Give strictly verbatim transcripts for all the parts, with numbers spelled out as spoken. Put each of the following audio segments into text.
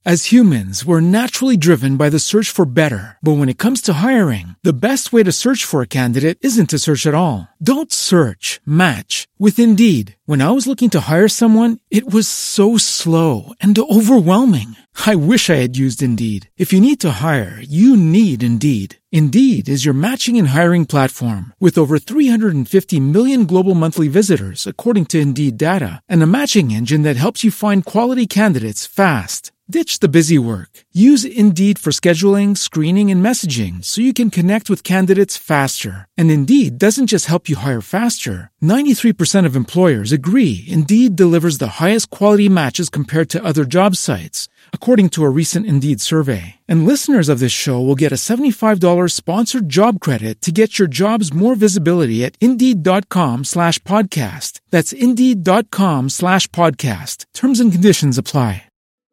As humans, we're naturally driven by the search for better. But when it comes to hiring, the best way to search for a candidate isn't to search at all. Don't search, match with Indeed. When I was looking to hire someone, it was so slow and overwhelming. I wish I had used Indeed. If you need to hire, you need Indeed. Indeed is your matching and hiring platform with over three hundred fifty million global monthly visitors, according to Indeed data, and a matching engine that helps you find quality candidates fast. Ditch the busy work. Use Indeed for scheduling, screening, and messaging so you can connect with candidates faster. And Indeed doesn't just help you hire faster. ninety-three percent of employers agree Indeed delivers the highest quality matches compared to other job sites, according to a recent Indeed survey. And listeners of this show will get a seventy-five dollars sponsored job credit to get your jobs more visibility at Indeed.com slash podcast. That's Indeed.com slash podcast. Terms and conditions apply.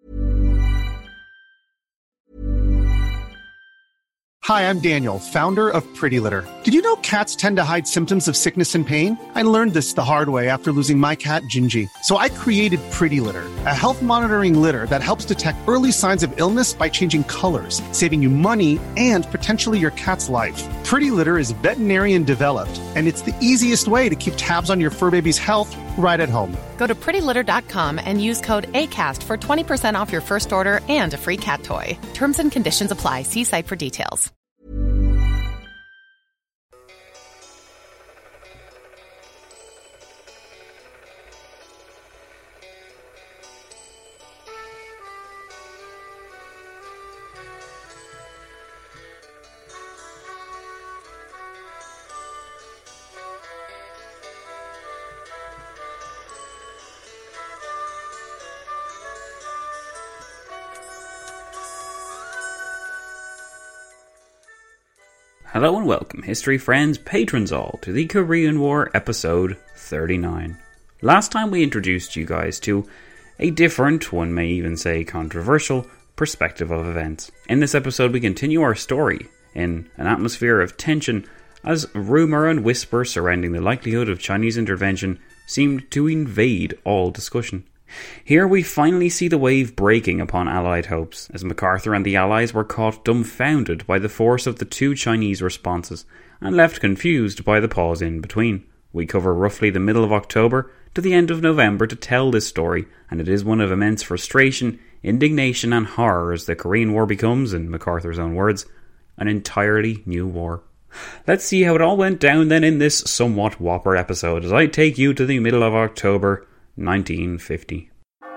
Hi, I'm Daniel, founder of Pretty Litter. Did you know cats tend to hide symptoms of sickness and pain? I learned this the hard way after losing my cat, Gingy. So I created Pretty Litter, a health monitoring litter that helps detect early signs of illness by changing colors, saving you money and potentially your cat's life. Pretty Litter is veterinarian developed, and it's the easiest way to keep tabs on your fur baby's health right at home. Go to pretty litter dot com and use code ACAST for twenty percent off your first order and a free cat toy. Terms and conditions apply. See site for details. Hello and welcome, history friends, patrons all, to the Korean War episode thirty-nine. Last time we introduced you guys to a different, one may even say controversial, perspective of events. In this episode we continue our story in an atmosphere of tension as rumour and whisper surrounding the likelihood of Chinese intervention seemed to invade all discussion. Here we finally see the wave breaking upon Allied hopes, as MacArthur and the Allies were caught dumbfounded by the force of the two Chinese responses, and left confused by the pause in between. We cover roughly the middle of October to the end of November to tell this story, and it is one of immense frustration, indignation and horror as the Korean War becomes, in MacArthur's own words, an entirely new war. Let's see how it all went down then in this somewhat whopper episode, as I take you to the middle of October nineteen fifty.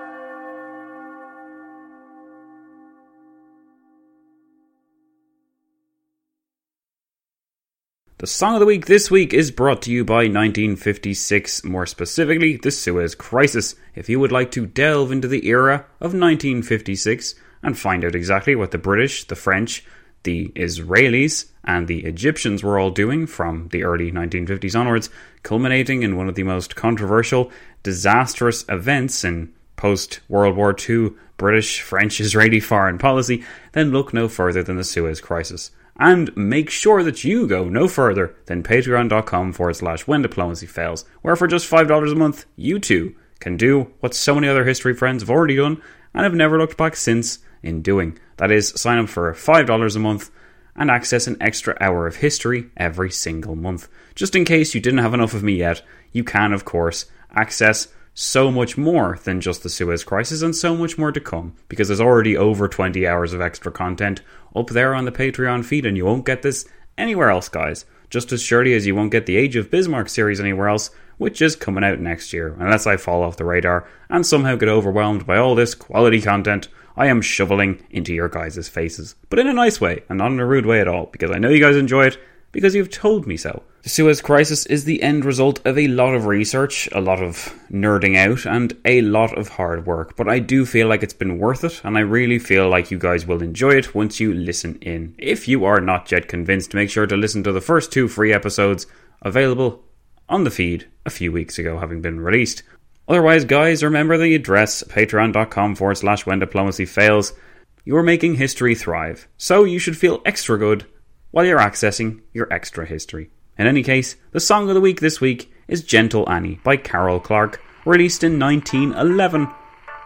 The song of the week this week is brought to you by nineteen fifty-six, more specifically the Suez Crisis. If you would like to delve into the era of nineteen fifty-six and find out exactly what the British, the French, the Israelis and the Egyptians were all doing from the early nineteen fifties onwards, culminating in one of the most controversial, disastrous events in post-World War Two British, French, Israeli foreign policy, then look no further than the Suez Crisis. And make sure that you go no further than patreon.com forward slash when diplomacy fails, where for just five dollars a month, you too can do what so many other history friends have already done and have never looked back since in doing. That is, sign up for five dollars a month and access an extra hour of history every single month. Just in case you didn't have enough of me yet, you can, of course, access so much more than just the Suez Crisis and so much more to come, because there's already over twenty hours of extra content up there on the Patreon feed, and you won't get this anywhere else, guys. Just as surely as you won't get the Age of Bismarck series anywhere else, which is coming out next year, unless I fall off the radar and somehow get overwhelmed by all this quality content I am shoveling into your guys' faces. But in a nice way, and not in a rude way at all, because I know you guys enjoy it, because you've told me so. The Suez Crisis is the end result of a lot of research, a lot of nerding out, and a lot of hard work. But I do feel like it's been worth it, and I really feel like you guys will enjoy it once you listen in. If you are not yet convinced, make sure to listen to the first two free episodes available on the feed a few weeks ago, having been released. Otherwise, guys, remember the address, patreon.com forward slash when diplomacy fails. You're making history thrive, so you should feel extra good while you're accessing your extra history. In any case, the song of the week this week is Gentle Annie by Carol Clark, released in nineteen eleven.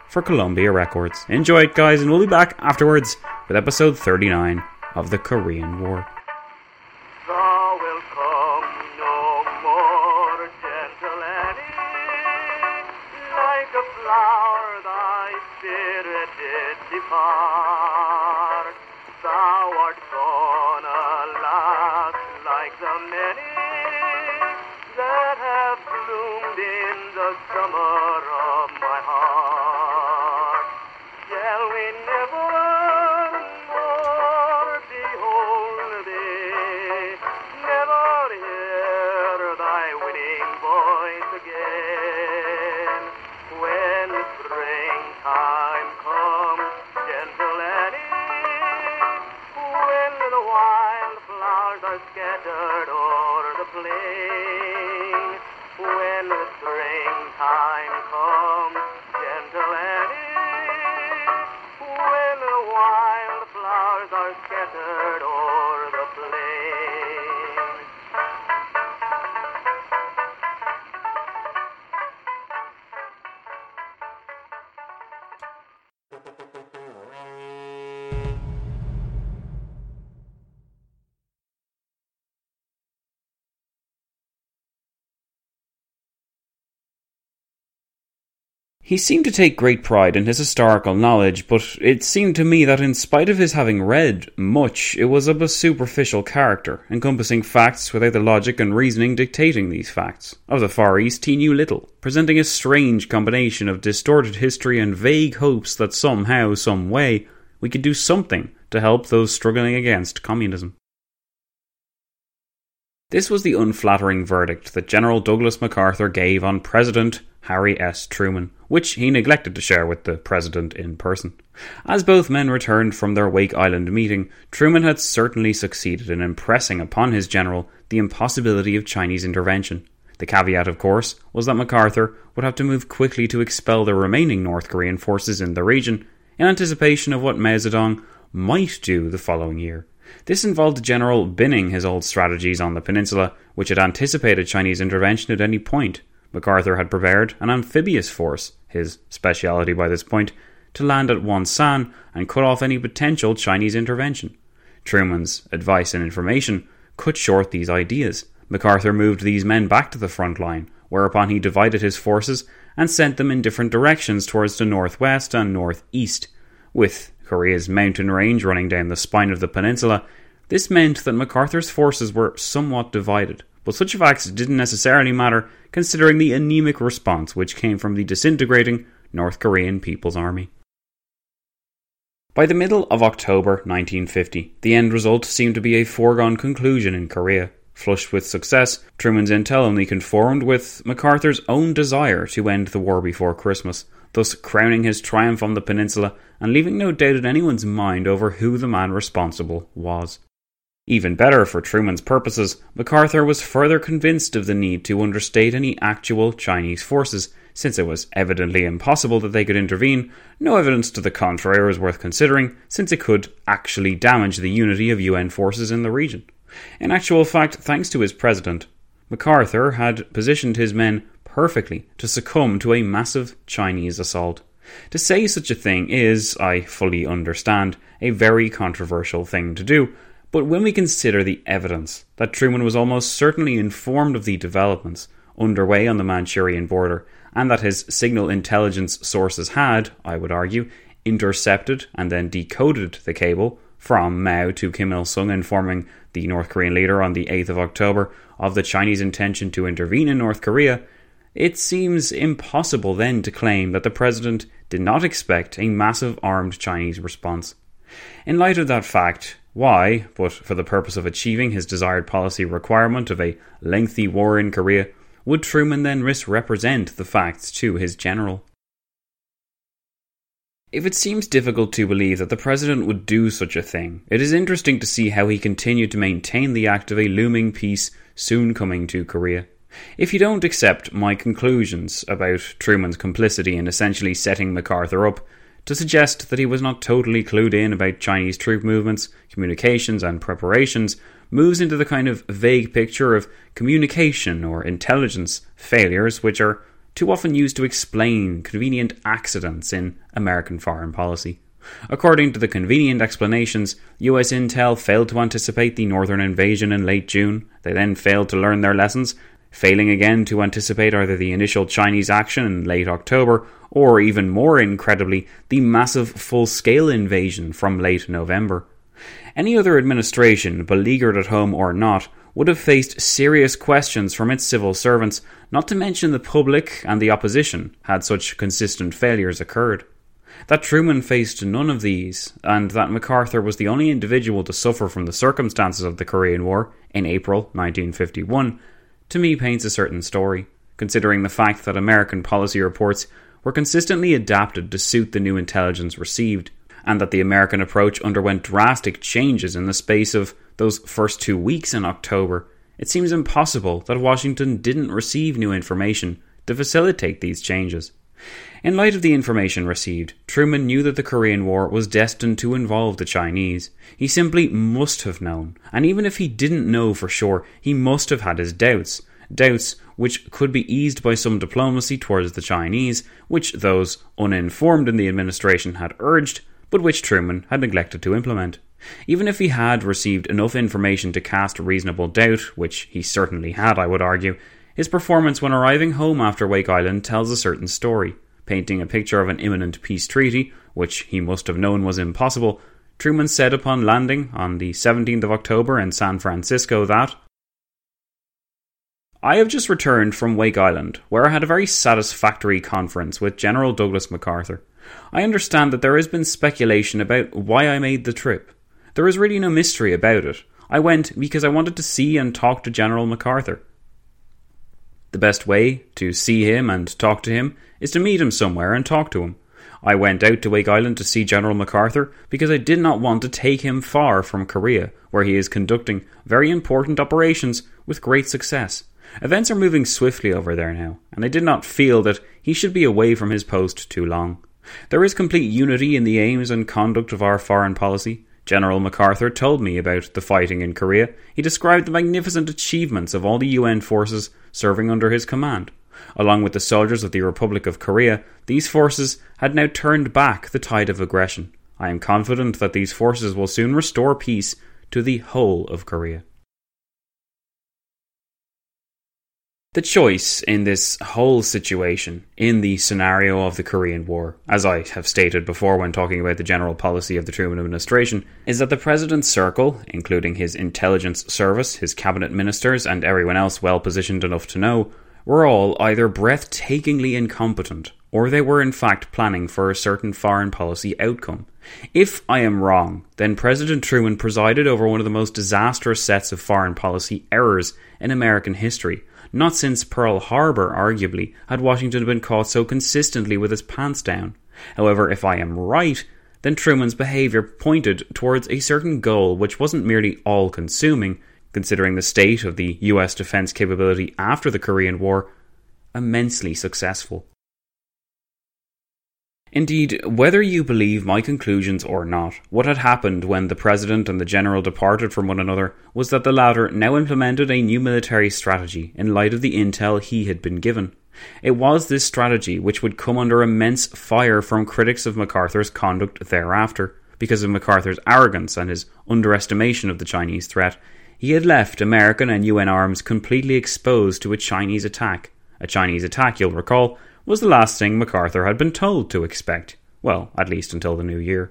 for Columbia Records. Enjoy it, guys, and we'll be back afterwards with episode thirty-nine of the Korean War. Thou wilt come no more, gentle Annie, like a flower thy spirit did depart. Thou art gone, alas, like the many that have bloomed in the summer of my heart. Shall we never more behold thee, never hear thy winning voice again? When springtime comes, gentle Annie, when the wild flowers are scattered o'er the plain, when the springtime comes, gentle Annie, when the wild flowers are scattered o'er the plain. He seemed to take great pride in his historical knowledge, but it seemed to me that in spite of his having read much, it was of a superficial character, encompassing facts without the logic and reasoning dictating these facts. Of the Far East he knew little, presenting a strange combination of distorted history and vague hopes that somehow, some way, we could do something to help those struggling against communism. This was the unflattering verdict that General Douglas MacArthur gave on President Harry S. Truman, which he neglected to share with the President in person. As both men returned from their Wake Island meeting, Truman had certainly succeeded in impressing upon his general the impossibility of Chinese intervention. The caveat, of course, was that MacArthur would have to move quickly to expel the remaining North Korean forces in the region, in anticipation of what Mao Zedong might do the following year. This involved the general binning his old strategies on the peninsula, which had anticipated Chinese intervention at any point. MacArthur had prepared an amphibious force, his speciality by this point, to land at Wonsan and cut off any potential Chinese intervention. Truman's advice and information cut short these ideas. MacArthur moved these men back to the front line, whereupon he divided his forces and sent them in different directions towards the northwest and northeast. With Korea's mountain range running down the spine of the peninsula, this meant that MacArthur's forces were somewhat divided, but such facts didn't necessarily matter considering the anemic response which came from the disintegrating North Korean People's Army. By the middle of October nineteen fifty, the end result seemed to be a foregone conclusion in Korea. Flushed with success, Truman's intel only conformed with MacArthur's own desire to end the war before Christmas, thus crowning his triumph on the peninsula and leaving no doubt in anyone's mind over who the man responsible was. Even better for Truman's purposes, MacArthur was further convinced of the need to understate any actual Chinese forces, since it was evidently impossible that they could intervene. No evidence to the contrary was worth considering, since it could actually damage the unity of U N forces in the region. In actual fact, thanks to his president, MacArthur had positioned his men perfectly to succumb to a massive Chinese assault. To say such a thing is, I fully understand, a very controversial thing to do, but when we consider the evidence that Truman was almost certainly informed of the developments underway on the Manchurian border, and that his signal intelligence sources had, I would argue, intercepted and then decoded the cable from Mao to Kim Il-sung informing the North Korean leader on the eighth of October of the Chinese intention to intervene in North Korea, it seems impossible then to claim that the president did not expect a massive armed Chinese response. In light of that fact, why, but for the purpose of achieving his desired policy requirement of a lengthy war in Korea, would Truman then misrepresent the facts to his general? If it seems difficult to believe that the president would do such a thing, it is interesting to see how he continued to maintain the act of a looming peace soon coming to Korea. If you don't accept my conclusions about Truman's complicity in essentially setting MacArthur up to suggest that he was not totally clued in about Chinese troop movements, communications and preparations, moves into the kind of vague picture of communication or intelligence failures which are too often used to explain convenient accidents in American foreign policy. According to the convenient explanations, U S intel failed to anticipate the northern invasion in late June. They then failed to learn their lessons, failing again to anticipate either the initial Chinese action in late October or, even more incredibly, the massive full-scale invasion from late November. Any other administration, beleaguered at home or not, would have faced serious questions from its civil servants, not to mention the public and the opposition, had such consistent failures occurred. That Truman faced none of these, and that MacArthur was the only individual to suffer from the circumstances of the Korean War in April nineteen fifty-one, to me paints a certain story, considering the fact that American policy reports were consistently adapted to suit the new intelligence received, and that the American approach underwent drastic changes in the space of those first two weeks in October. It seems impossible that Washington didn't receive new information to facilitate these changes. In light of the information received, Truman knew that the Korean War was destined to involve the Chinese. He simply must have known, and even if he didn't know for sure, he must have had his doubts. Doubts which could be eased by some diplomacy towards the Chinese, which those uninformed in the administration had urged, but which Truman had neglected to implement. Even if he had received enough information to cast reasonable doubt, which he certainly had, I would argue, his performance when arriving home after Wake Island tells a certain story, painting a picture of an imminent peace treaty, which he must have known was impossible. Truman said upon landing on the seventeenth of October in San Francisco that, "I have just returned from Wake Island, where I had a very satisfactory conference with General Douglas MacArthur. I understand that there has been speculation about why I made the trip. There is really no mystery about it. I went because I wanted to see and talk to General MacArthur. The best way to see him and talk to him is to meet him somewhere and talk to him. I went out to Wake Island to see General MacArthur because I did not want to take him far from Korea, where he is conducting very important operations with great success. Events are moving swiftly over there now, and I did not feel that he should be away from his post too long. There is complete unity in the aims and conduct of our foreign policy. General MacArthur told me about the fighting in Korea. He described the magnificent achievements of all the U N forces serving under his command. Along with the soldiers of the Republic of Korea, these forces had now turned back the tide of aggression. I am confident that these forces will soon restore peace to the whole of Korea." The choice in this whole situation, in the scenario of the Korean War, as I have stated before when talking about the general policy of the Truman administration, is that the President's circle, including his intelligence service, his cabinet ministers, and everyone else well positioned enough to know, were all either breathtakingly incompetent, or they were in fact planning for a certain foreign policy outcome. If I am wrong, then President Truman presided over one of the most disastrous sets of foreign policy errors in American history. Not since Pearl Harbor, arguably, had Washington been caught so consistently with his pants down. However, if I am right, then Truman's behaviour pointed towards a certain goal which wasn't merely all-consuming, considering the state of the U S defence capability after the Korean War, immensely successful. Indeed, whether you believe my conclusions or not, what had happened when the President and the General departed from one another was that the latter now implemented a new military strategy in light of the intel he had been given. It was this strategy which would come under immense fire from critics of MacArthur's conduct thereafter. Because of MacArthur's arrogance and his underestimation of the Chinese threat, he had left American and U N arms completely exposed to a Chinese attack. A Chinese attack, you'll recall, was the last thing MacArthur had been told to expect. Well, at least until the new year.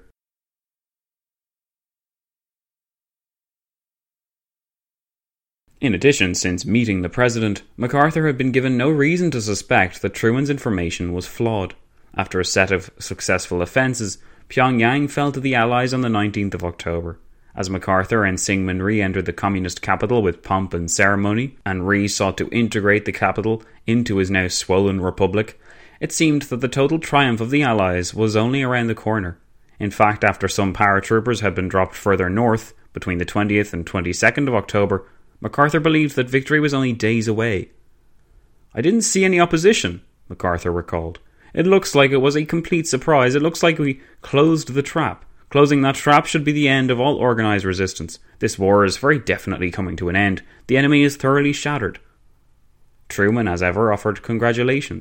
In addition, since meeting the President, MacArthur had been given no reason to suspect that Truman's information was flawed. After a set of successful offences, Pyongyang fell to the Allies on the nineteenth of October. As MacArthur and Syngman Rhee entered the communist capital with pomp and ceremony, and Rhee sought to integrate the capital into his now swollen republic, it seemed that the total triumph of the Allies was only around the corner. In fact, after some paratroopers had been dropped further north, between the twentieth and twenty-second of October, MacArthur believed that victory was only days away. "I didn't see any opposition," MacArthur recalled. "It looks like it was a complete surprise. It looks like we closed the trap. Closing that trap should be the end of all organised resistance. This war is very definitely coming to an end. The enemy is thoroughly shattered." Truman, as ever, offered congratulations.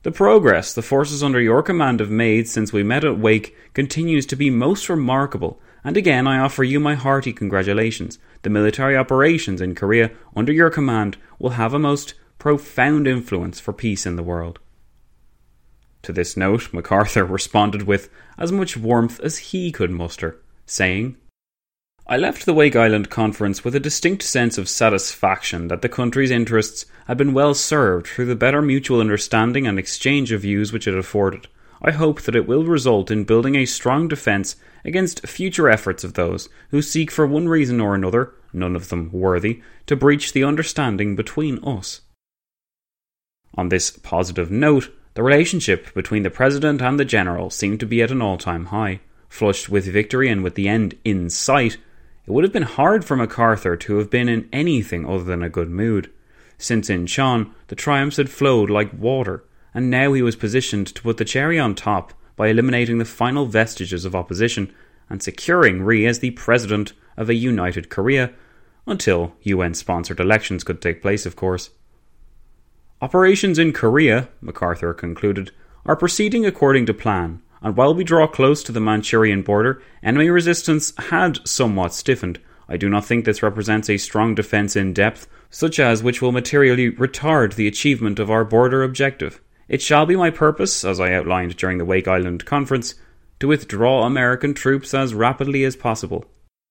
The progress the forces under your command have made since we met at Wake continues to be most remarkable, and again I offer you my hearty congratulations. The military operations in Korea under your command will have a most profound influence for peace in the world." To this note, MacArthur responded with as much warmth as he could muster, saying, "I left the Wake Island Conference with a distinct sense of satisfaction that the country's interests had been well served through the better mutual understanding and exchange of views which it afforded. I hope that it will result in building a strong defence against future efforts of those who seek for one reason or another, none of them worthy, to breach the understanding between us." On this positive note, the relationship between the President and the General seemed to be at an all-time high. Flushed with victory and with the end in sight, it would have been hard for MacArthur to have been in anything other than a good mood. Since Incheon, the triumphs had flowed like water, and now he was positioned to put the cherry on top by eliminating the final vestiges of opposition and securing Ri as the President of a united Korea, until U N-sponsored elections could take place, of course. "Operations in Korea," MacArthur concluded, "are proceeding according to plan, and while we draw close to the Manchurian border, enemy resistance had somewhat stiffened. I do not think this represents a strong defence in depth, such as which will materially retard the achievement of our border objective. It shall be my purpose, as I outlined during the Wake Island Conference, to withdraw American troops as rapidly as possible."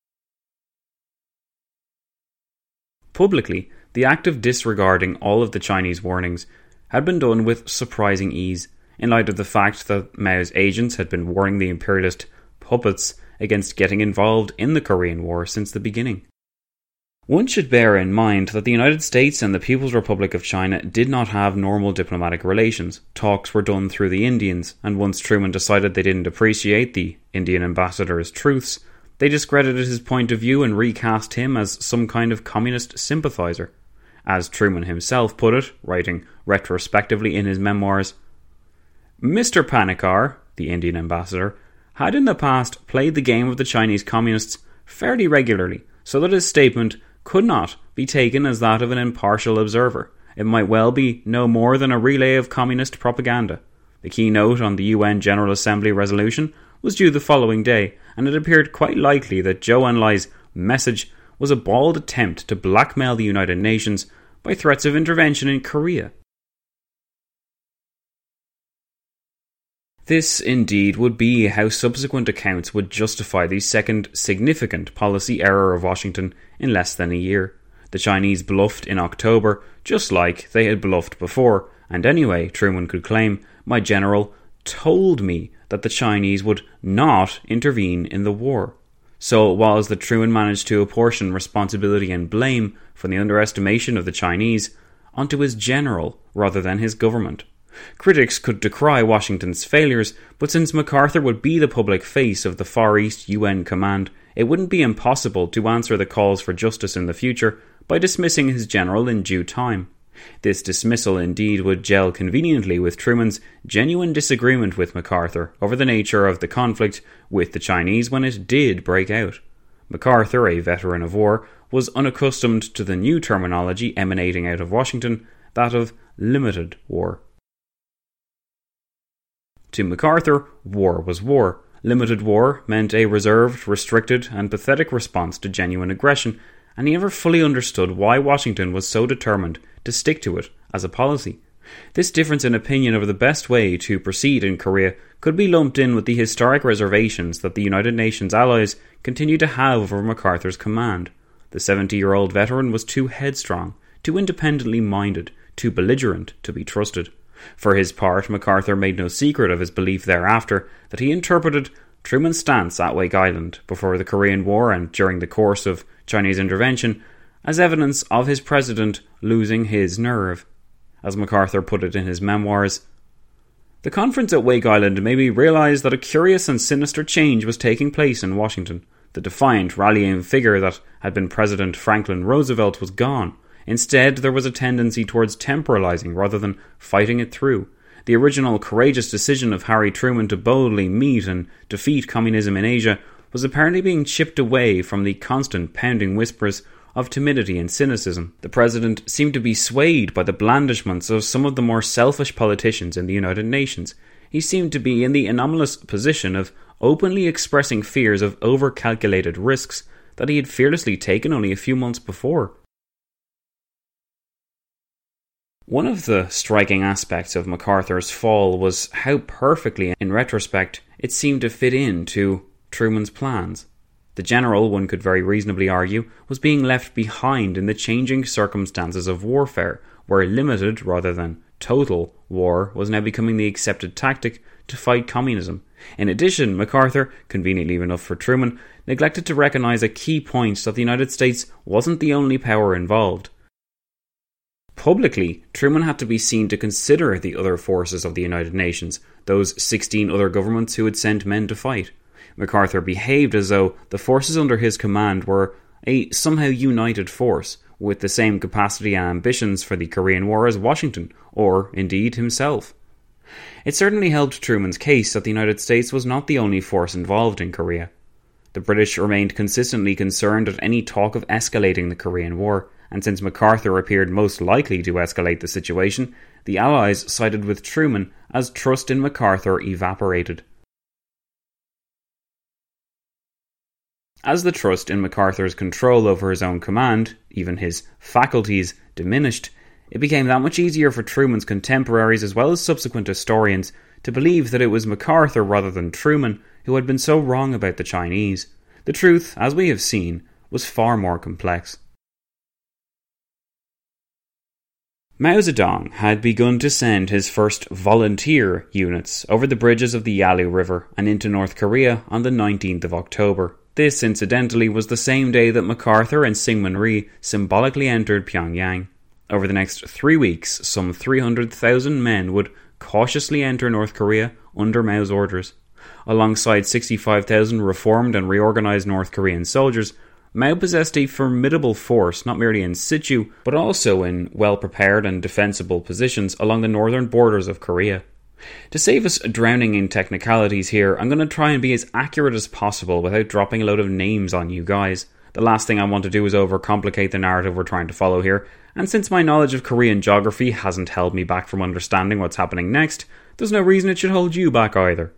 Publicly, the act of disregarding all of the Chinese warnings had been done with surprising ease, in light of the fact that Mao's agents had been warning the imperialist puppets against getting involved in the Korean War since the beginning. One should bear in mind that the United States and the People's Republic of China did not have normal diplomatic relations. Talks were done through the Indians, and once Truman decided they didn't appreciate the Indian ambassador's truths, they discredited his point of view and recast him as some kind of communist sympathizer. As Truman himself put it, writing retrospectively in his memoirs, "Mister Panikar, the Indian ambassador, had in the past played the game of the Chinese communists fairly regularly, so that his statement could not be taken as that of an impartial observer. It might well be no more than a relay of communist propaganda. The keynote on the U N General Assembly resolution was due the following day, and it appeared quite likely that Zhou Enlai's message was a bald attempt to blackmail the United Nations by threats of intervention in Korea." This, indeed, would be how subsequent accounts would justify the second significant policy error of Washington in less than a year. The Chinese bluffed in October, just like they had bluffed before, and anyway, Truman could claim, "My general told me that the Chinese would not intervene in the war." So it was that Truman managed to apportion responsibility and blame for the underestimation of the Chinese onto his general rather than his government. Critics could decry Washington's failures, but since MacArthur would be the public face of the Far East U N Command, it wouldn't be impossible to answer the calls for justice in the future by dismissing his general in due time. This dismissal indeed would gel conveniently with Truman's genuine disagreement with MacArthur over the nature of the conflict with the Chinese when it did break out. MacArthur, a veteran of war, was unaccustomed to the new terminology emanating out of Washington, that of limited war. To MacArthur, war was war. Limited war meant a reserved, restricted, and pathetic response to genuine aggression, and he never fully understood why Washington was so determined to stick to it as a policy. This difference in opinion over the best way to proceed in Korea could be lumped in with the historic reservations that the United Nations allies continued to have over MacArthur's command. The seventy-year-old veteran was too headstrong, too independently minded, too belligerent to be trusted. For his part, MacArthur made no secret of his belief thereafter that he interpreted Truman's stance at Wake Island before the Korean War and during the course of Chinese intervention as evidence of his president losing his nerve. As MacArthur put it in his memoirs, "The conference at Wake Island made me realize that a curious and sinister change was taking place in Washington. The defiant, rallying figure that had been President Franklin Roosevelt was gone. Instead, there was a tendency towards temporalizing rather than fighting it through. The original courageous decision of Harry Truman to boldly meet and defeat communism in Asia was apparently being chipped away from the constant pounding whispers of timidity and cynicism. The president seemed to be swayed by the blandishments of some of the more selfish politicians in the United Nations. He seemed to be in the anomalous position of openly expressing fears of over-calculated risks that he had fearlessly taken only a few months before. One of the striking aspects of MacArthur's fall was how perfectly, in retrospect, it seemed to fit into Truman's plans. The general, one could very reasonably argue, was being left behind in the changing circumstances of warfare, where limited, rather than total, war was now becoming the accepted tactic to fight communism. In addition, MacArthur, conveniently enough for Truman, neglected to recognise a key point that the United States wasn't the only power involved. Publicly, Truman had to be seen to consider the other forces of the United Nations, those sixteen other governments who had sent men to fight. MacArthur behaved as though the forces under his command were a somehow united force, with the same capacity and ambitions for the Korean War as Washington, or indeed himself. It certainly helped Truman's case that the United States was not the only force involved in Korea. The British remained consistently concerned at any talk of escalating the Korean War, and since MacArthur appeared most likely to escalate the situation, the Allies sided with Truman as trust in MacArthur evaporated. As the trust in MacArthur's control over his own command, even his faculties, diminished, it became that much easier for Truman's contemporaries as well as subsequent historians to believe that it was MacArthur rather than Truman who had been so wrong about the Chinese. The truth, as we have seen, was far more complex. Mao Zedong had begun to send his first volunteer units over the bridges of the Yalu River and into North Korea on the nineteenth of October. This, incidentally, was the same day that MacArthur and Syngman Rhee symbolically entered Pyongyang. Over the next three weeks, some three hundred thousand men would cautiously enter North Korea under Mao's orders. Alongside sixty-five thousand reformed and reorganised North Korean soldiers, Mao possessed a formidable force not merely in situ, but also in well-prepared and defensible positions along the northern borders of Korea. To save us drowning in technicalities here, I'm going to try and be as accurate as possible without dropping a load of names on you guys. The last thing I want to do is overcomplicate the narrative we're trying to follow here, and since my knowledge of Korean geography hasn't held me back from understanding what's happening next, there's no reason it should hold you back either.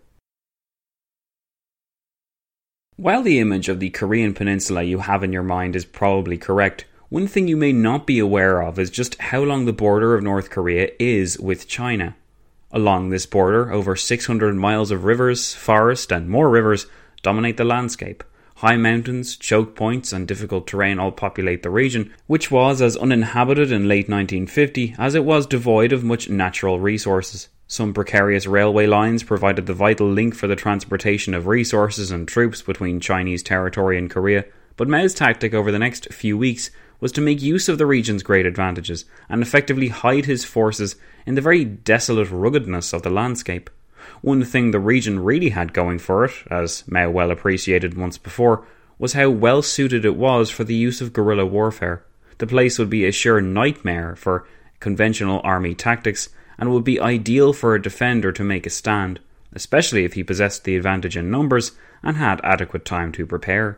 While the image of the Korean peninsula you have in your mind is probably correct, one thing you may not be aware of is just how long the border of North Korea is with China. Along this border, over six hundred miles of rivers, forest and more rivers dominate the landscape. High mountains, choke points and difficult terrain all populate the region, which was as uninhabited in late nineteen fifty as it was devoid of much natural resources. Some precarious railway lines provided the vital link for the transportation of resources and troops between Chinese territory and Korea, but Mao's tactic over the next few weeks was to make use of the region's great advantages and effectively hide his forces in the very desolate ruggedness of the landscape. One thing the region really had going for it, as Mao well appreciated once before, was how well suited it was for the use of guerrilla warfare. The place would be a sure nightmare for conventional army tactics, and would be ideal for a defender to make a stand, especially if he possessed the advantage in numbers and had adequate time to prepare.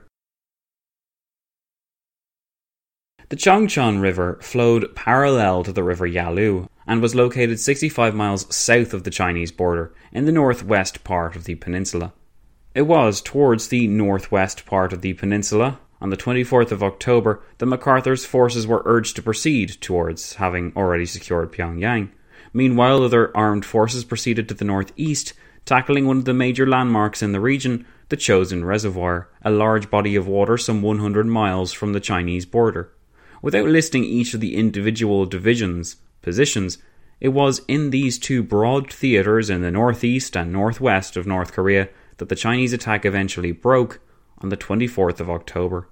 The Chongchon River flowed parallel to the River Yalu and was located sixty-five miles south of the Chinese border in the northwest part of the peninsula. It was towards the northwest part of the peninsula on the twenty-fourth of October that MacArthur's forces were urged to proceed towards, having already secured Pyongyang. Meanwhile, other armed forces proceeded to the northeast, tackling one of the major landmarks in the region, the Chosin Reservoir, a large body of water some one hundred miles from the Chinese border. Without listing each of the individual divisions' positions, it was in these two broad theatres in the northeast and northwest of North Korea that the Chinese attack eventually broke on the twenty-fourth of October.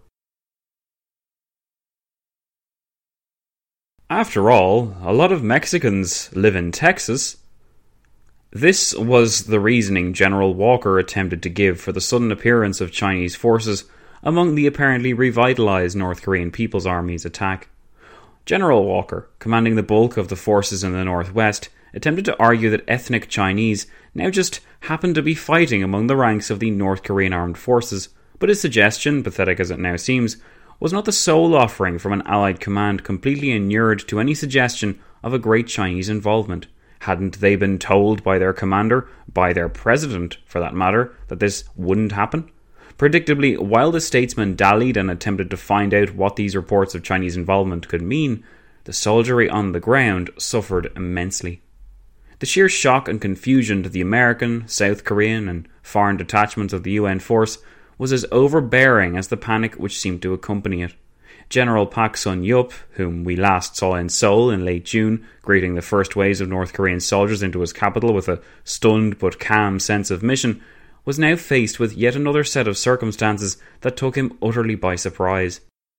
After all, a lot of Mexicans live in Texas. This was the reasoning General Walker attempted to give for the sudden appearance of Chinese forces among the apparently revitalized North Korean People's Army's attack. General Walker, commanding the bulk of the forces in the northwest, attempted to argue that ethnic Chinese now just happened to be fighting among the ranks of the North Korean armed forces, but his suggestion, pathetic as it now seems, was not the sole offering from an Allied command completely inured to any suggestion of a great Chinese involvement. Hadn't they been told by their commander, by their president for that matter, that this wouldn't happen? Predictably, while the statesman dallied and attempted to find out what these reports of Chinese involvement could mean, the soldiery on the ground suffered immensely. The sheer shock and confusion to the American, South Korean and foreign detachments of the U N force was as overbearing as the panic which seemed to accompany it. General Pak Sun-yup, whom we last saw in Seoul in late June, greeting the first waves of North Korean soldiers into his capital with a stunned but calm sense of mission, was now faced with yet another set of circumstances that took him utterly by surprise.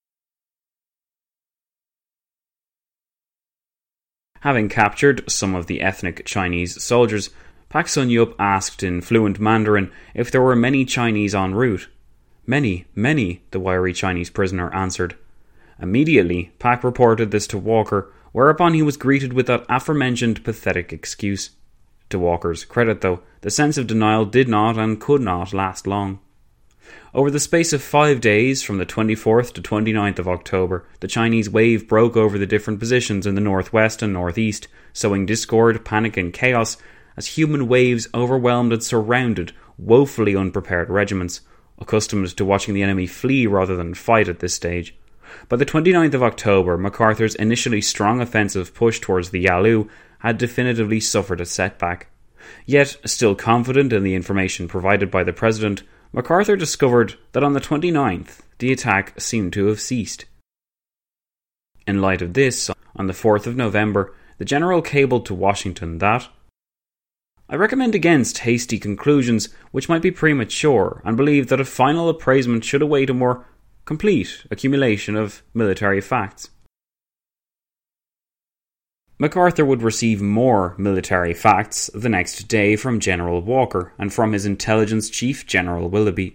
Having captured some of the ethnic Chinese soldiers, Pak Sun-yup asked in fluent Mandarin if there were many Chinese en route. Many, many, the wiry Chinese prisoner answered. Immediately, Pak reported this to Walker, whereupon he was greeted with that aforementioned pathetic excuse. To Walker's credit, though, the sense of denial did not and could not last long. Over the space of five days, from the twenty-fourth to twenty-ninth of October, the Chinese wave broke over the different positions in the northwest and northeast, sowing discord, panic and chaos as human waves overwhelmed and surrounded woefully unprepared regiments, accustomed to watching the enemy flee rather than fight at this stage. By the twenty-ninth of October, MacArthur's initially strong offensive push towards the Yalu had definitively suffered a setback. Yet, still confident in the information provided by the President, MacArthur discovered that on the twenty-ninth, the attack seemed to have ceased. In light of this, on the fourth of November, the General cabled to Washington that I recommend against hasty conclusions which might be premature, and believe that a final appraisement should await a more complete accumulation of military facts. MacArthur would receive more military facts the next day from General Walker and from his intelligence chief, General Willoughby.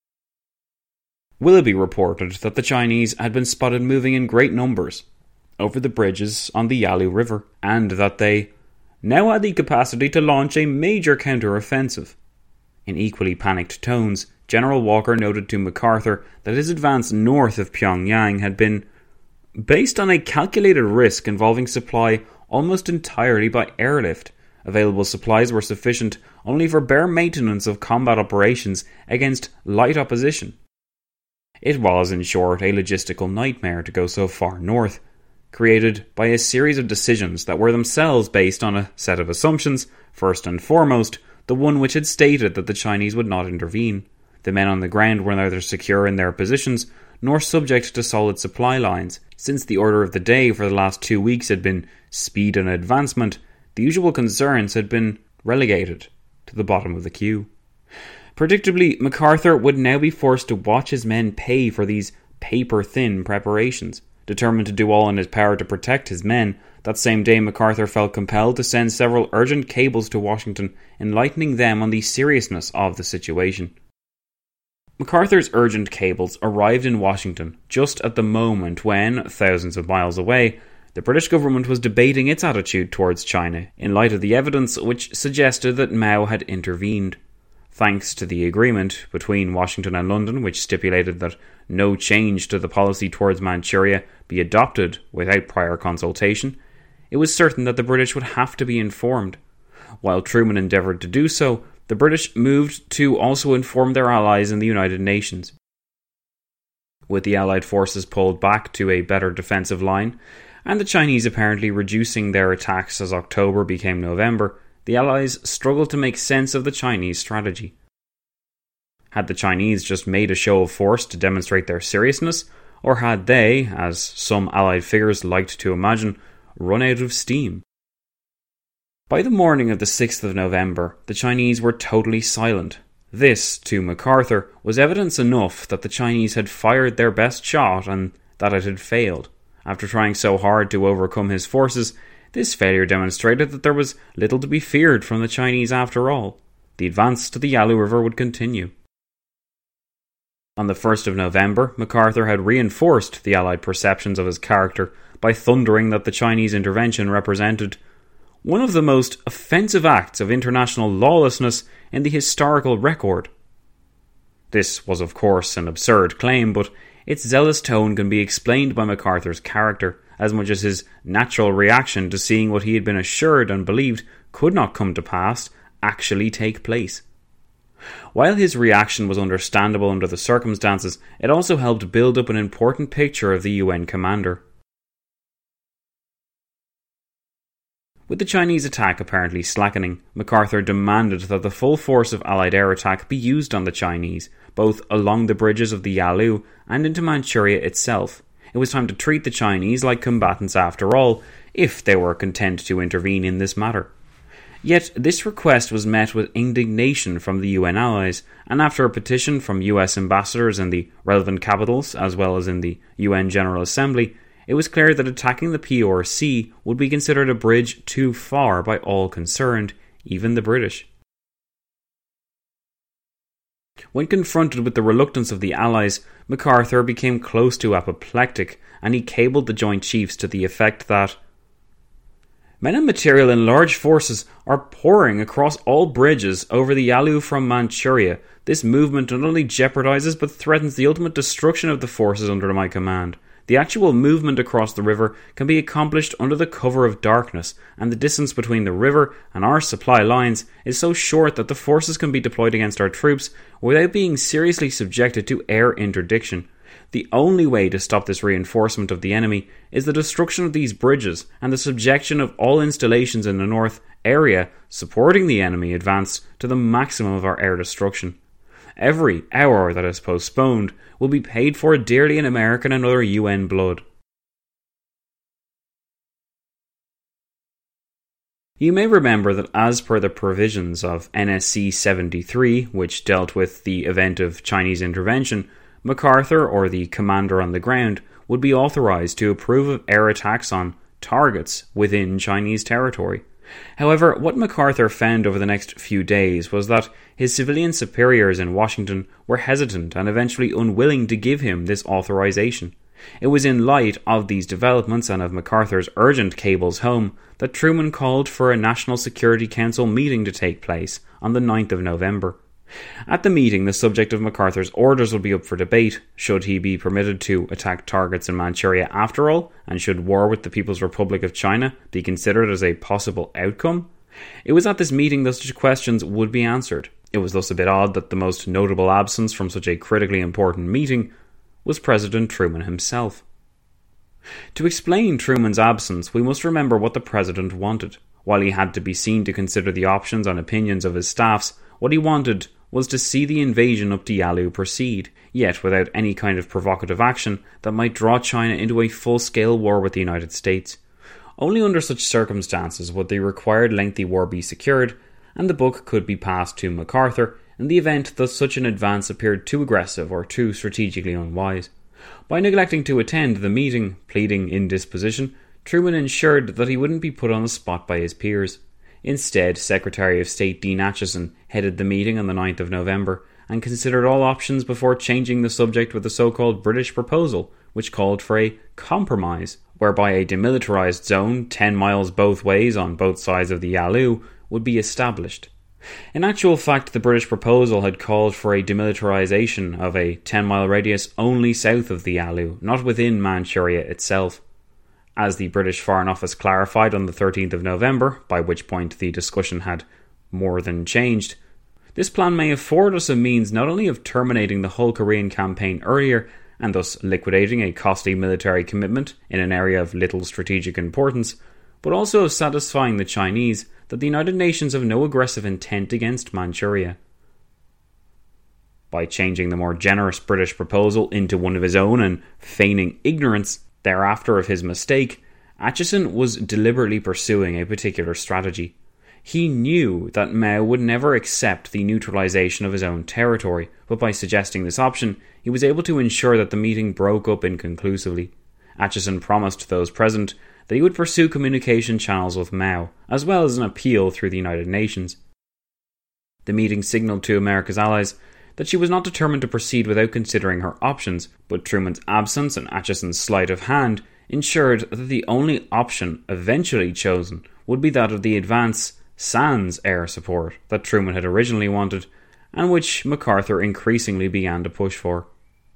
Willoughby reported that the Chinese had been spotted moving in great numbers over the bridges on the Yalu River, and that they now had the capacity to launch a major counter-offensive. In equally panicked tones, General Walker noted to MacArthur that his advance north of Pyongyang had been based on a calculated risk involving supply almost entirely by airlift. Available supplies were sufficient only for bare maintenance of combat operations against light opposition. It was, in short, a logistical nightmare to go so far north, created by a series of decisions that were themselves based on a set of assumptions. First and foremost, the one which had stated that the Chinese would not intervene. The men on the ground were neither secure in their positions nor subject to solid supply lines. Since the order of the day for the last two weeks had been speed and advancement, the usual concerns had been relegated to the bottom of the queue. Predictably, MacArthur would now be forced to watch his men pay for these paper-thin preparations. Determined to do all in his power to protect his men, that same day MacArthur felt compelled to send several urgent cables to Washington, enlightening them on the seriousness of the situation. MacArthur's urgent cables arrived in Washington just at the moment when, thousands of miles away, the British government was debating its attitude towards China in light of the evidence which suggested that Mao had intervened. Thanks to the agreement between Washington and London, which stipulated that no change to the policy towards Manchuria be adopted without prior consultation, it was certain that the British would have to be informed. While Truman endeavoured to do so, the British moved to also inform their allies in the United Nations. With the Allied forces pulled back to a better defensive line, and the Chinese apparently reducing their attacks as October became November, the Allies struggled to make sense of the Chinese strategy. Had the Chinese just made a show of force to demonstrate their seriousness, or had they, as some Allied figures liked to imagine, run out of steam? By the morning of the sixth of November, the Chinese were totally silent. This, to MacArthur, was evidence enough that the Chinese had fired their best shot and that it had failed. After trying so hard to overcome his forces, this failure demonstrated that there was little to be feared from the Chinese after all. The advance to the Yalu River would continue. On the first of November, MacArthur had reinforced the Allied perceptions of his character by thundering that the Chinese intervention represented one of the most offensive acts of international lawlessness in the historical record. This was, of course, an absurd claim, but Its zealous tone can be explained by MacArthur's character, as much as his natural reaction to seeing what he had been assured and believed could not come to pass actually take place. While his reaction was understandable under the circumstances, it also helped build up an important picture of the U N commander. With the Chinese attack apparently slackening, MacArthur demanded that the full force of Allied air attack be used on the Chinese, both along the bridges of the Yalu and into Manchuria itself. It was time to treat the Chinese like combatants after all, if they were content to intervene in this matter. Yet this request was met with indignation from the U N allies, and after a petition from U S ambassadors in the relevant capitals, as well as in the U N General Assembly, it was clear that attacking the P R C would be considered a bridge too far by all concerned, even the British. When confronted with the reluctance of the Allies, MacArthur became close to apoplectic, and he cabled the Joint Chiefs to the effect that men and material in large forces are pouring across all bridges over the Yalu from Manchuria. This movement not only jeopardizes but threatens the ultimate destruction of the forces under my command. The actual movement across the river can be accomplished under the cover of darkness, and the distance between the river and our supply lines is so short that the forces can be deployed against our troops without being seriously subjected to air interdiction. The only way to stop this reinforcement of the enemy is the destruction of these bridges and the subjection of all installations in the north area supporting the enemy advance to the maximum of our air destruction. Every hour that is postponed will be paid for dearly in American and other U N blood. You may remember that as per the provisions of N S C seventy-three, which dealt with the event of Chinese intervention, MacArthur, or the commander on the ground, would be authorized to approve of air attacks on targets within Chinese territory. However, what MacArthur found over the next few days was that his civilian superiors in Washington were hesitant and eventually unwilling to give him this authorization. It was in light of these developments and of MacArthur's urgent cables home that Truman called for a National Security Council meeting to take place on the ninth of November. At the meeting, the subject of MacArthur's orders would be up for debate. Should he be permitted to attack targets in Manchuria after all, and should war with the People's Republic of China be considered as a possible outcome? It was at this meeting that such questions would be answered. It was thus a bit odd that the most notable absence from such a critically important meeting was President Truman himself. To explain Truman's absence, we must remember what the President wanted. While he had to be seen to consider the options and opinions of his staffs, what he wanted was to see the invasion up to Yalu proceed, yet without any kind of provocative action that might draw China into a full-scale war with the United States. Only under such circumstances would the required lengthy war be secured, and the book could be passed to MacArthur in the event that such an advance appeared too aggressive or too strategically unwise. By neglecting to attend the meeting, pleading indisposition, Truman ensured that he wouldn't be put on the spot by his peers. Instead, Secretary of State Dean Acheson headed the meeting on the ninth of November and considered all options before changing the subject with the so-called British proposal, which called for a compromise, whereby a demilitarized zone ten miles both ways on both sides of the Yalu would be established. In actual fact, the British proposal had called for a demilitarization of a ten-mile radius only south of the Yalu, not within Manchuria itself. As the British Foreign Office clarified on the thirteenth of November, by which point the discussion had more than changed, this plan may afford us a means not only of terminating the whole Korean campaign earlier, and thus liquidating a costly military commitment in an area of little strategic importance, but also of satisfying the Chinese that the United Nations have no aggressive intent against Manchuria. By changing the more generous British proposal into one of his own and feigning ignorance thereafter of his mistake, Acheson was deliberately pursuing a particular strategy. He knew that Mao would never accept the neutralization of his own territory, but by suggesting this option, he was able to ensure that the meeting broke up inconclusively. Acheson promised those present that he would pursue communication channels with Mao, as well as an appeal through the United Nations. The meeting signalled to America's allies that she was not determined to proceed without considering her options, but Truman's absence and Acheson's sleight of hand ensured that the only option eventually chosen would be that of the advance sans air support that Truman had originally wanted, and which MacArthur increasingly began to push for.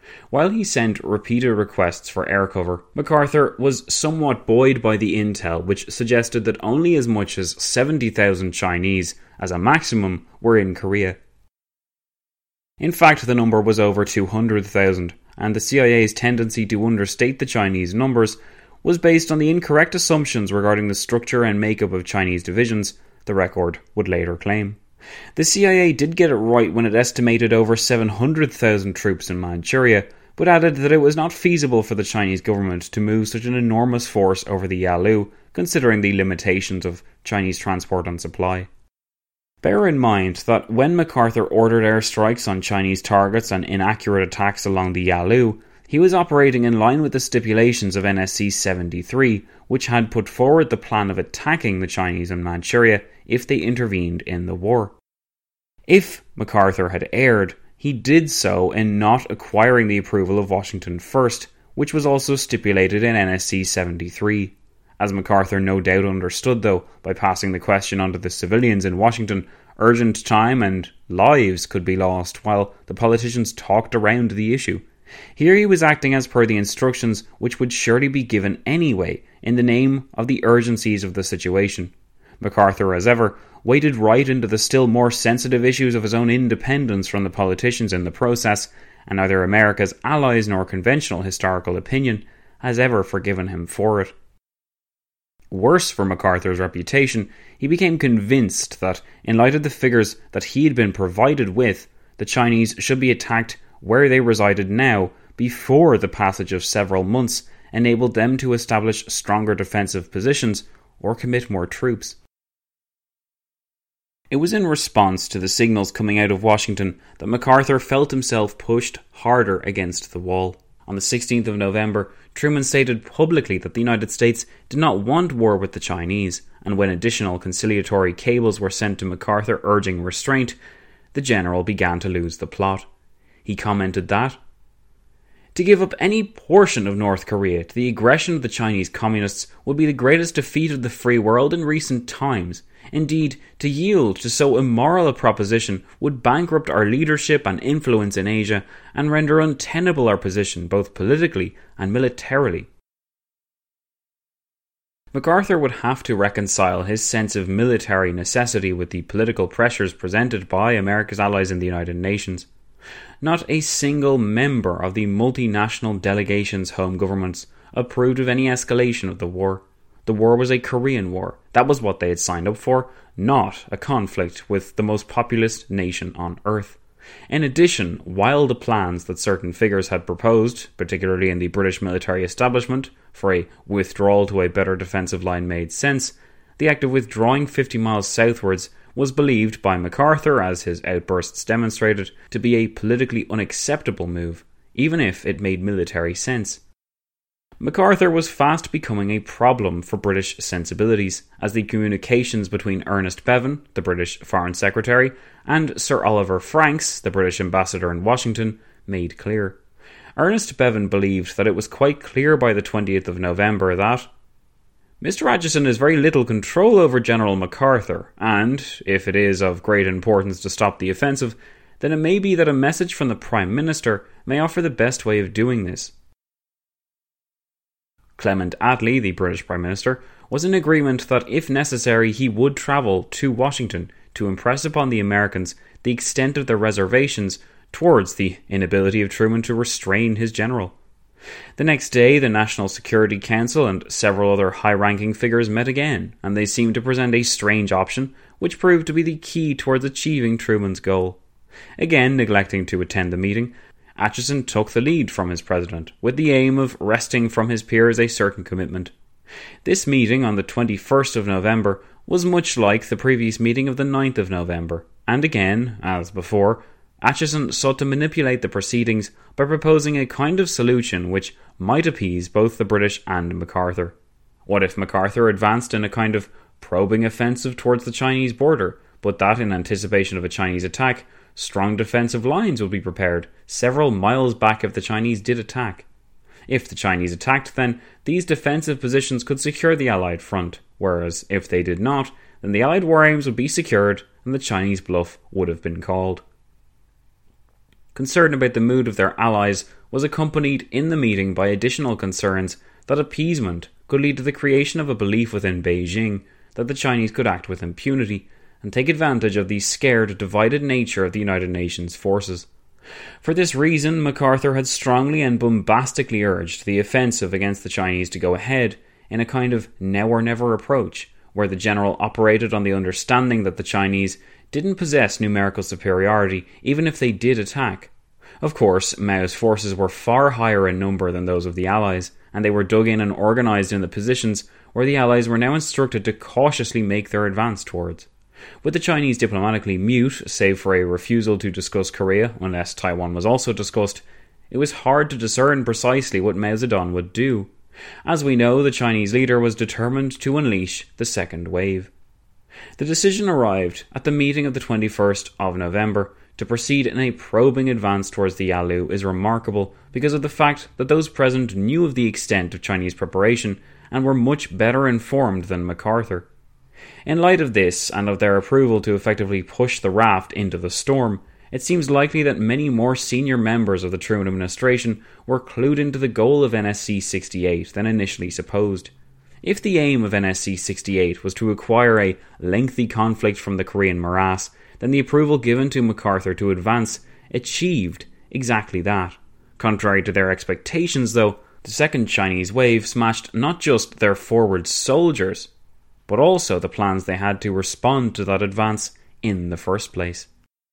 While he sent repeated requests for air cover, MacArthur was somewhat buoyed by the intel which suggested that only as much as seventy thousand Chinese, as a maximum, were in Korea. In fact, the number was over two hundred thousand, and the C I A's tendency to understate the Chinese numbers was based on the incorrect assumptions regarding the structure and makeup of Chinese divisions, the record would later claim. The C I A did get it right when it estimated over seven hundred thousand troops in Manchuria, but added that it was not feasible for the Chinese government to move such an enormous force over the Yalu, considering the limitations of Chinese transport and supply. Bear in mind that when MacArthur ordered airstrikes on Chinese targets and inaccurate attacks along the Yalu, he was operating in line with the stipulations of N S C seventy-three, which had put forward the plan of attacking the Chinese in Manchuria if they intervened in the war. If MacArthur had erred, he did so in not acquiring the approval of Washington first, which was also stipulated in N S C seventy-three. As MacArthur no doubt understood, though, by passing the question on to the civilians in Washington, urgent time and lives could be lost while the politicians talked around the issue. Here he was acting as per the instructions which would surely be given anyway, in the name of the urgencies of the situation. MacArthur, as ever, waded right into the still more sensitive issues of his own independence from the politicians in the process, and neither America's allies nor conventional historical opinion has ever forgiven him for it. Worse for MacArthur's reputation, he became convinced that, in light of the figures that he had been provided with, the Chinese should be attacked where they resided now, before the passage of several months enabled them to establish stronger defensive positions or commit more troops. It was in response to the signals coming out of Washington that MacArthur felt himself pushed harder against the wall. On the sixteenth of November, Truman stated publicly that the United States did not want war with the Chinese, and when additional conciliatory cables were sent to MacArthur urging restraint, the general began to lose the plot. He commented that, "To give up any portion of North Korea to the aggression of the Chinese Communists would be the greatest defeat of the free world in recent times. Indeed, to yield to so immoral a proposition would bankrupt our leadership and influence in Asia and render untenable our position both politically and militarily." MacArthur would have to reconcile his sense of military necessity with the political pressures presented by America's allies in the United Nations. Not a single member of the multinational delegation's home governments approved of any escalation of the war. The war was a Korean war. That was what they had signed up for, not a conflict with the most populous nation on earth. In addition, while the plans that certain figures had proposed, particularly in the British military establishment, for a withdrawal to a better defensive line made sense, the act of withdrawing fifty miles southwards was believed by MacArthur, as his outbursts demonstrated, to be a politically unacceptable move, even if it made military sense. MacArthur was fast becoming a problem for British sensibilities, as the communications between Ernest Bevin, the British Foreign Secretary, and Sir Oliver Franks, the British ambassador in Washington, made clear. Ernest Bevin believed that it was quite clear by the twentieth of November that Mister Acheson has very little control over General MacArthur, and, if it is of great importance to stop the offensive, then it may be that a message from the Prime Minister may offer the best way of doing this. Clement Attlee, the British Prime Minister, was in agreement that if necessary he would travel to Washington to impress upon the Americans the extent of their reservations towards the inability of Truman to restrain his general. The next day, the National Security Council and several other high-ranking figures met again, and they seemed to present a strange option, which proved to be the key towards achieving Truman's goal. Again, neglecting to attend the meeting, Acheson took the lead from his president, with the aim of wresting from his peers a certain commitment. This meeting on the twenty-first of November was much like the previous meeting of the ninth of November, and again, as before, Acheson sought to manipulate the proceedings by proposing a kind of solution which might appease both the British and MacArthur. What if MacArthur advanced in a kind of probing offensive towards the Chinese border, but that in anticipation of a Chinese attack, strong defensive lines would be prepared several miles back if the Chinese did attack? If the Chinese attacked, then these defensive positions could secure the Allied front, whereas if they did not, then the Allied war aims would be secured and the Chinese bluff would have been called. Concern about the mood of their allies was accompanied in the meeting by additional concerns that appeasement could lead to the creation of a belief within Beijing that the Chinese could act with impunity and take advantage of the scared, divided nature of the United Nations forces. For this reason, MacArthur had strongly and bombastically urged the offensive against the Chinese to go ahead in a kind of now or never approach, where the general operated on the understanding that the Chinese didn't possess numerical superiority even if they did attack. Of course, Mao's forces were far higher in number than those of the Allies, and they were dug in and organised in the positions where the Allies were now instructed to cautiously make their advance towards. With the Chinese diplomatically mute, save for a refusal to discuss Korea unless Taiwan was also discussed, it was hard to discern precisely what Mao Zedong would do. As we know, the Chinese leader was determined to unleash the second wave. The decision arrived at the meeting of the twenty-first of November to proceed in a probing advance towards the Yalu is remarkable because of the fact that those present knew of the extent of Chinese preparation and were much better informed than MacArthur. In light of this and of their approval to effectively push the raft into the storm, it seems likely that many more senior members of the Truman administration were clued into the goal of N S C sixty-eight than initially supposed. If the aim of N S C sixty-eight was to acquire a lengthy conflict from the Korean morass, then the approval given to MacArthur to advance achieved exactly that. Contrary to their expectations, though, the second Chinese wave smashed not just their forward soldiers, but also the plans they had to respond to that advance in the first place.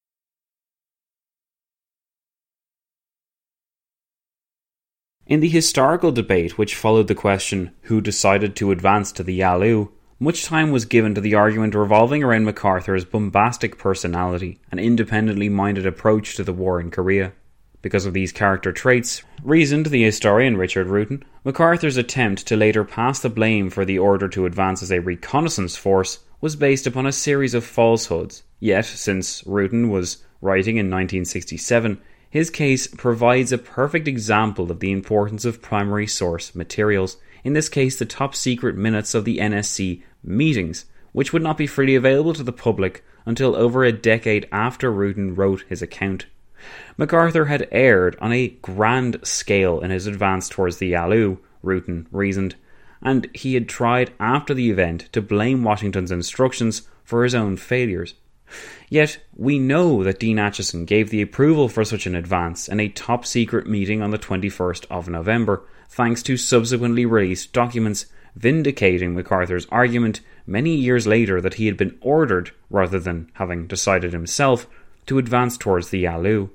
In the historical debate which followed the question who decided to advance to the Yalu, much time was given to the argument revolving around MacArthur's bombastic personality and independently minded approach to the war in Korea. Because of these character traits, reasoned the historian Richard Rutan, MacArthur's attempt to later pass the blame for the order to advance as a reconnaissance force was based upon a series of falsehoods. Yet, since Rutan was writing in nineteen sixty-seven, his case provides a perfect example of the importance of primary source materials, in this case the top secret minutes of the N S C meetings, which would not be freely available to the public until over a decade after Rutan wrote his account. MacArthur had erred on a grand scale in his advance towards the Yalu, Rutan reasoned, and he had tried after the event to blame Washington's instructions for his own failures. Yet, we know that Dean Acheson gave the approval for such an advance in a top-secret meeting on the twenty-first of November, thanks to subsequently released documents vindicating MacArthur's argument many years later that he had been ordered, rather than having decided himself, to advance towards the Yalu.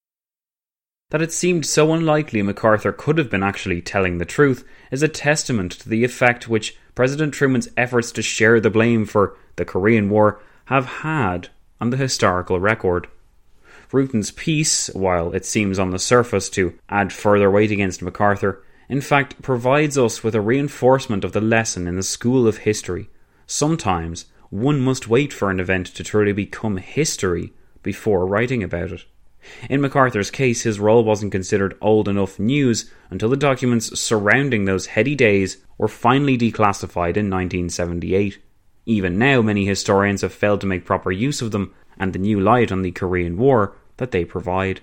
That it seemed so unlikely MacArthur could have been actually telling the truth is a testament to the effect which President Truman's efforts to share the blame for the Korean War have had on the historical record. Rutan's piece, while it seems on the surface to add further weight against MacArthur, in fact provides us with a reinforcement of the lesson in the school of history. Sometimes one must wait for an event to truly become history before writing about it. In MacArthur's case, his role wasn't considered old enough news until the documents surrounding those heady days were finally declassified in nineteen seventy-eight. Even now, many historians have failed to make proper use of them and the new light on the Korean War that they provide.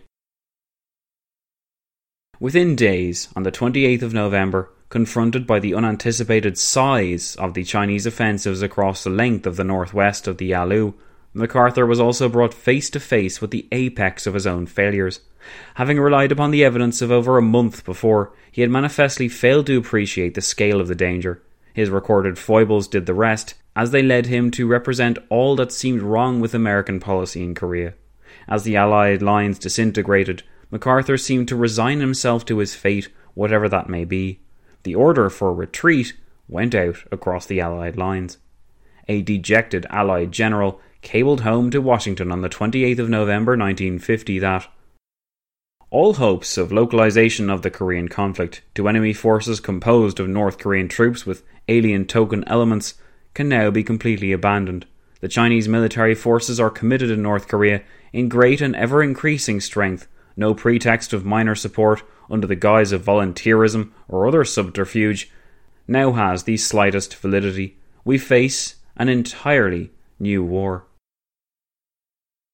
Within days, on the twenty-eighth of November, confronted by the unanticipated size of the Chinese offensives across the length of the northwest of the Yalu, MacArthur was also brought face to face with the apex of his own failures. Having relied upon the evidence of over a month before, he had manifestly failed to appreciate the scale of the danger. His recorded foibles did the rest, as they led him to represent all that seemed wrong with American policy in Korea. As the Allied lines disintegrated, MacArthur seemed to resign himself to his fate, whatever that may be. The order for retreat went out across the Allied lines. A dejected Allied general cabled home to Washington on the twenty-eighth of November nineteen fifty that all hopes of localization of the Korean conflict to enemy forces composed of North Korean troops with alien token elements can now be completely abandoned. The Chinese military forces are committed in North Korea in great and ever-increasing strength. No pretext of minor support under the guise of volunteerism or other subterfuge now has the slightest validity. We face an entirely new war.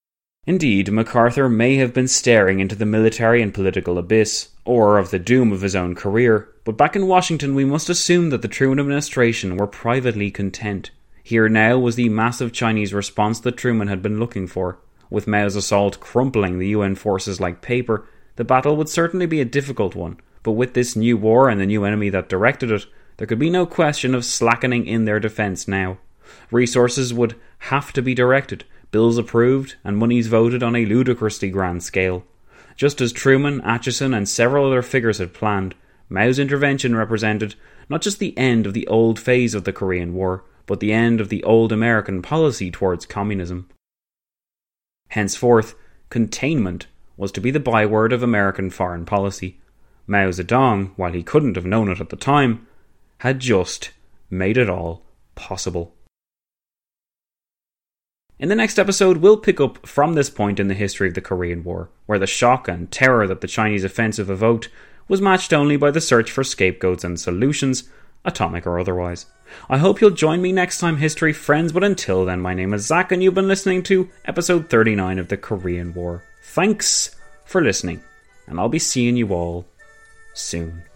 Indeed, MacArthur may have been staring into the military and political abyss, or of the doom of his own career, but back in Washington we must assume that the Truman administration were privately content. Here now was the massive Chinese response that Truman had been looking for. With Mao's assault crumpling the U N forces like paper, the battle would certainly be a difficult one, but with this new war and the new enemy that directed it, there could be no question of slackening in their defence now. Resources would have to be directed, bills approved, and monies voted on a ludicrously grand scale. Just as Truman, Acheson, and several other figures had planned, Mao's intervention represented not just the end of the old phase of the Korean War, but the end of the old American policy towards communism. Henceforth, containment was to be the byword of American foreign policy. Mao Zedong, while he couldn't have known it at the time, had just made it all possible. In the next episode, we'll pick up from this point in the history of the Korean War, where the shock and terror that the Chinese offensive evoked was matched only by the search for scapegoats and solutions, atomic or otherwise. I hope you'll join me next time, history friends, but until then, my name is Zach and you've been listening to episode thirty-nine of the Korean War. Thanks for listening, and I'll be seeing you all soon.